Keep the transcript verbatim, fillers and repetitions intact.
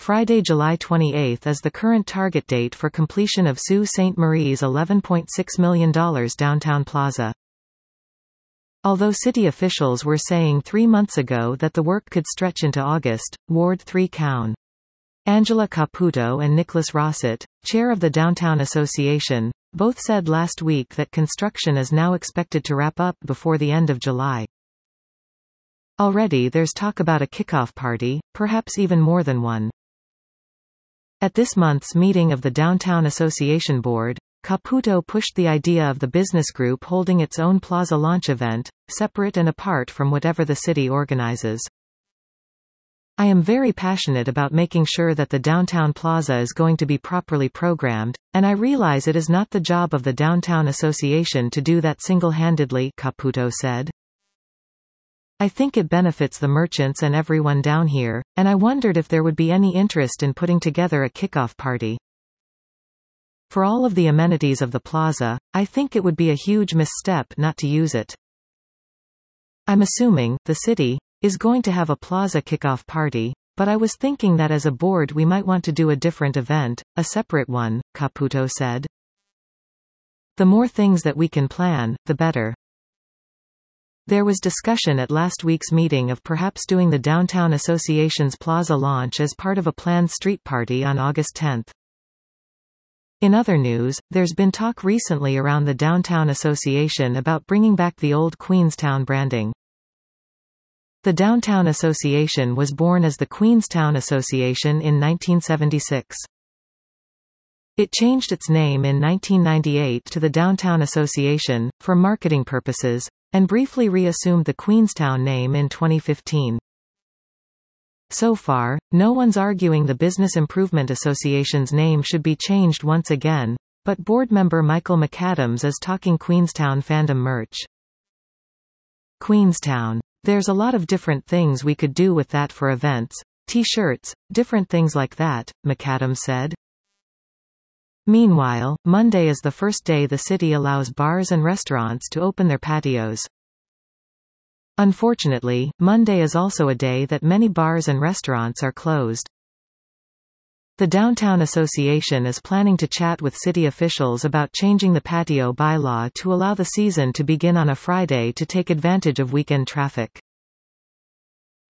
Friday, July twenty-eighth is the current target date for completion of Sault Ste. Marie's eleven point six million dollars downtown plaza. Although city officials were saying three months ago that the work could stretch into August, Ward three Councillor Angela Caputo and Nicholas Rossett, chair of the Downtown Association, both said last week that construction is now expected to wrap up before the end of July. Already there's talk about a kickoff party, perhaps even more than one. At this month's meeting of the Downtown Association Board, Caputo pushed the idea of the business group holding its own plaza launch event, separate and apart from whatever the city organizes. I am very passionate about making sure that the downtown plaza is going to be properly programmed, and I realize it is not the job of the Downtown Association to do that single-handedly, Caputo said. I think it benefits the merchants and everyone down here, and I wondered if there would be any interest in putting together a kickoff party. For all of the amenities of the plaza, I think it would be a huge misstep not to use it. I'm assuming the city is going to have a plaza kickoff party, but I was thinking that as a board we might want to do a different event, a separate one, Caputo said. The more things that we can plan, the better. There was discussion at last week's meeting of perhaps doing the Downtown Association's plaza launch as part of a planned street party on August tenth. In other news, there's been talk recently around the Downtown Association about bringing back the old Queenstown branding. The Downtown Association was born as the Queenstown Association in nineteen seventy-six. It changed its name in nineteen ninety-eight to the Downtown Association, for marketing purposes, and briefly reassumed the Queenstown name in twenty fifteen. So far, no one's arguing the Business Improvement Association's name should be changed once again, but board member Michael McAdams is talking Queenstown fandom merch. Queenstown. There's a lot of different things we could do with that for events, t-shirts, different things like that, McAdams said. Meanwhile, Monday is the first day the city allows bars and restaurants to open their patios. Unfortunately, Monday is also a day that many bars and restaurants are closed. The Downtown Association is planning to chat with city officials about changing the patio bylaw to allow the season to begin on a Friday to take advantage of weekend traffic.